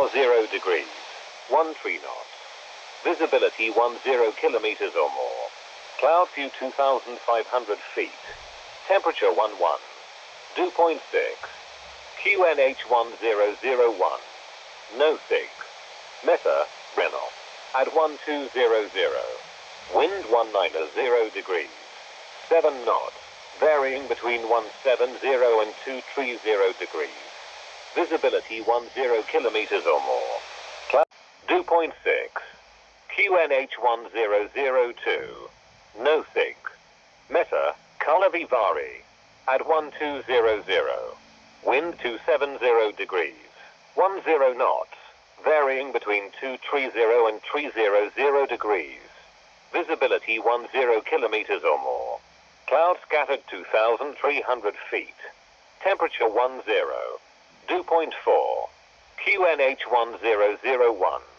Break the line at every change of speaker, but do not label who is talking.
40 degrees, 13 knots. Visibility 10 kilometers or more. Cloud view 2,500 feet. Temperature 11. Dew point 6. QNH 1001. No 6. Meta, Renault. At 1200. Wind 190 degrees. 7 knots. Varying between 170 and 230 degrees. Visibility 10 kilometers or more. Dew point 6. QNH 1002. No 6. Meta, Kalavivari. At 1200. Wind 270 degrees. 10 knots. Varying between 230 and 300 degrees. Visibility 10 kilometers or more. Cloud scattered 2,300 feet. Temperature 10. Dew point 4. QNH 1001.